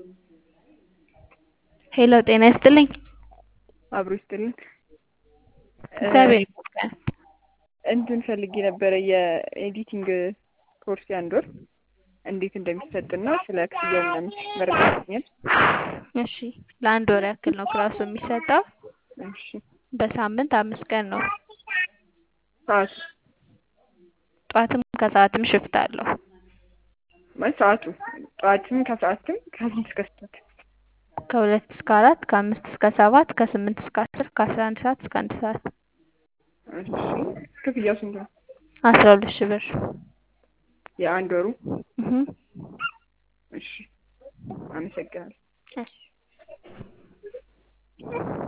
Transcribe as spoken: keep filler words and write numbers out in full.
ሄሎ ጤና ይስጥልኝ። አብሮ ይስጥልን። እግዚአብሔር ይመስገን። እንትን ፈልጌ ነበረ የኤዲቲንግ ኮርስ አንድ ወር እንዴት እንደሚሰጥና ስለ ክፍያው ምናምን መረጃ ይገኛል። እሺ ለአንድ ወር ያክል ነው ክላሱ የሚሰጠው። እሺ በሳምንት አምስት ቀን ነው። ሰዓቱ ጠዋትም ከሰዓትም ሽፍት አለው። ማለት ሰዓቱ ጠዋትም ከሰዓትም ከስንት እስከ ስንት? ከሁለት እስከ አራት ከአምስት እስከ ሰባት ከስምንት እስከ አስር ከአስራ አንድ ሰዓት እስከ አንድ ሰዓት። እሺ ክፍያው ስንት ነው? አስራ ሁለት ሺህ ብር የአንድ ወሩ? እህ እሺ አመሰግናለሁ። እሺ